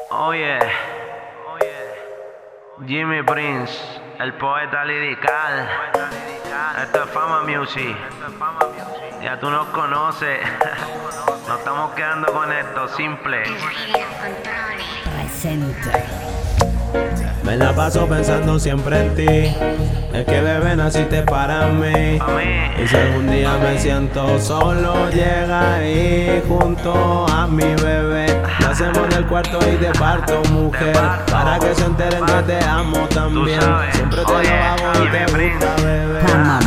Oye, Jimmy Prince, el poeta lirical. Esto es Fama Music. Ya tú nos conoces. Nos estamos quedando con esto simple. Presente. Me la paso pensando siempre en ti. Es que bebé naciste para mí. Y si algún día me siento solo, llega ahí junto a mi bebé. Lo hacemos en el cuarto y te parto, mujer, para que se enteren que te amo también. Siempre te lo hago y te gusta, bebé.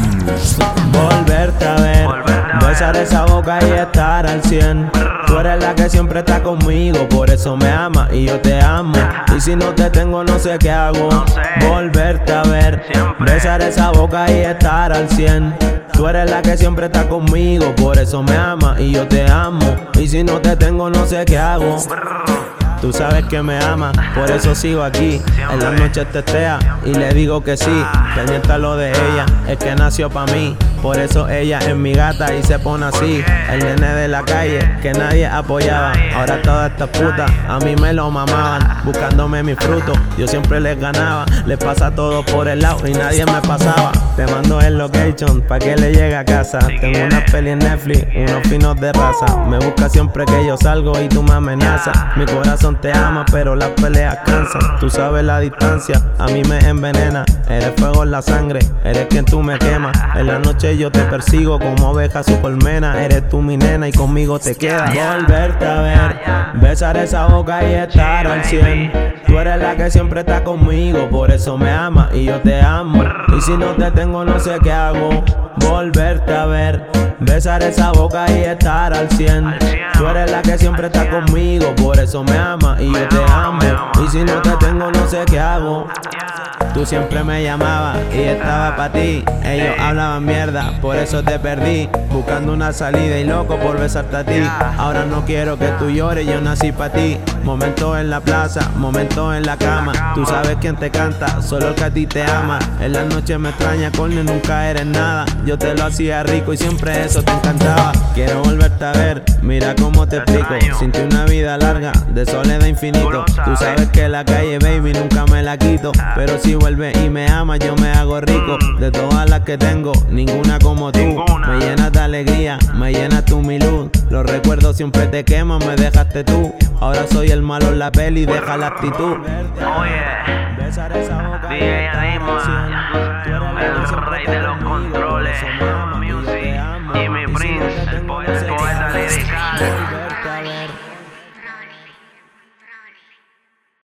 Volverte a ver, besar esa boca y estar al 100. Tú eres la que siempre está conmigo, por eso me amas y yo te amo. Y si no te tengo no sé qué hago. Volverte a ver, besar esa boca y estar al 100. Tú eres la que siempre está conmigo, por eso me amas y yo te amo. Y si no te tengo no sé qué hago. Tú sabes que me amas, por eso sigo aquí. En las noches testea y le digo que sí. Pendiente a lo de ella, es que nació pa' mí. Por eso ella es mi gata y se pone así. El nene de la calle que nadie apoyaba. Ahora todas estas putas a mí me lo mamaban, buscándome mi fruto. Yo siempre les ganaba, les pasa todo por el lado y nadie me pasaba. Te mando el location pa' que le llegue a casa. Tengo una peli en Netflix, unos finos de raza. Me busca siempre que yo salgo y tú me amenazas. Mi corazón te ama, pero las peleas cansan. Tú sabes la distancia, a mí me envenena. Eres fuego en la sangre, eres quien tú me quemas. En la noche yo te persigo como oveja su colmena. Eres tú mi nena y conmigo te quedas. Volverte a ver, besar esa boca y estar al 100. Tú eres la que siempre está conmigo, por eso me amas y yo te amo. Y si no te tengo no sé qué hago. Volverte a ver, besar esa boca y estar al 100. Tú eres la que siempre está conmigo, por eso me amas y yo te amo. Y si no te tengo no sé qué hago. Tú siempre me llamabas y estaba pa' ti. Ellos hablaban mierda, por eso te perdí. Buscando una salida y loco por besarte a ti. Ahora no quiero que tú llores, yo nací pa' ti. Momentos en la plaza, momentos en la cama. Tú sabes quién te canta, solo el que a ti te ama. En la noche me extraña, corne, nunca eres nada. Yo te lo hacía rico y siempre eso te encantaba. Quiero volverte a ver, mira cómo te explico. Sin ti una vida larga, de soledad infinito. Tú sabes que la calle, baby, nunca me la quito. Pero si vuelve y me ama, yo me hago rico. De todas las que tengo, ninguna como tú. Me llenas de alegría, me llenas tú mi luz. Los recuerdos siempre te queman, me dejaste tú. Ahora soy el malo en la peli, deja la actitud. Oye, DJ Anima, el rey de los controles. Jimmy Prince, el poeta lirical.